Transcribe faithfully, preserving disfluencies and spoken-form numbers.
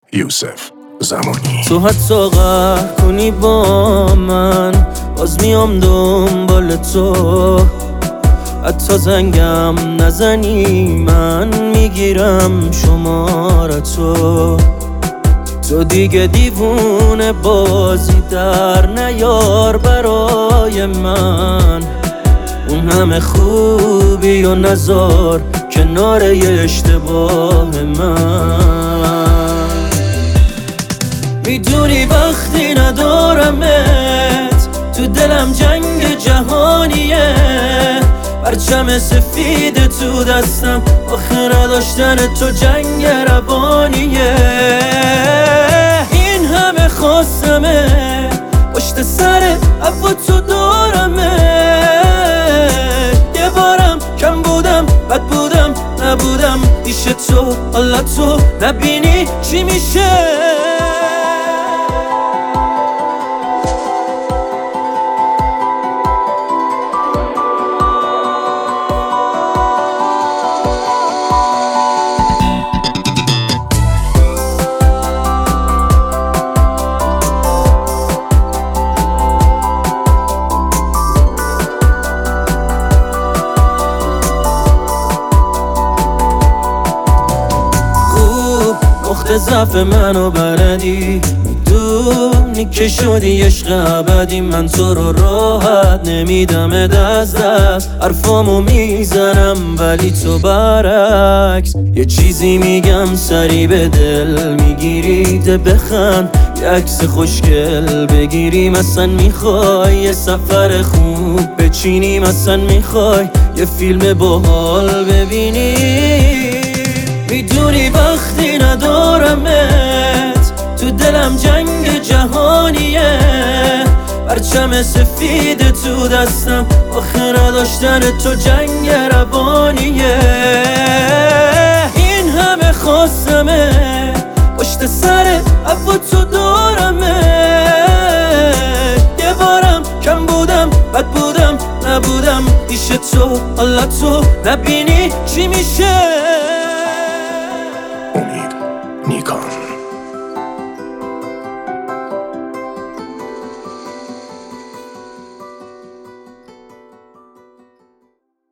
یوسف زمانی. تو حتی قهر کنی با من، باز میام دنبال تو. حتی زنگم نزنی من میگیرم شمارتو. تو دیگه دیوونه بازی در نیار برای من. اون همه خوبی و نزار کنار یه اشتباه من. میدونی وقتی ندارمت تو دلم جنگ جهانیه. پرچم سفید تو دستم آخه نداشتن تو جنگ روانیه. این همه خواستمه پشت سر عفو تو دارمه. یه بارم کم بودم بد بودم نبودم پیش تو. حالا تو نبینی چی میشه. نقطه ضعف منو بلدی، میدونی که شدی عشق ابدی. من تو رو راحت نمیدم از دست، حرفامو میزنم ولی تو برعکس. یه چیزی میگم سری به دل میگیری، ده بخند یه عکس خوشگل بگیریم. اصلا میخوای یه سفر خوب بچینیم، اصلا میخوای یه فیلم باحال ببینی. میدونی وقتی ندارمت تو دلم جنگ جهانیه. پرچم سفید تو دستم آخه نداشتن تو جنگ روانیه. این همه خواستمه پشت سر عفو تو دارمه. یه بارم کم بودم بد بودم نبودم پیش تو. حالا تو نبینی چی میشه. امید نیکان.